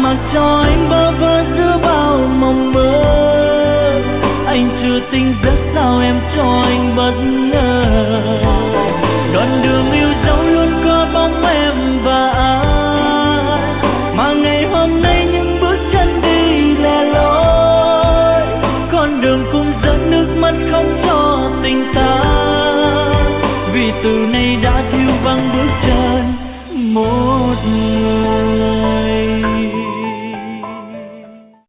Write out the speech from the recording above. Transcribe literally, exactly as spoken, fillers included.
mặc cho anh bơ vơ giữa bao mộng mơ. Anh chưa tỉnh giấc sao em cho anh bất ngờ. Đoạn đường yêu dấu luôn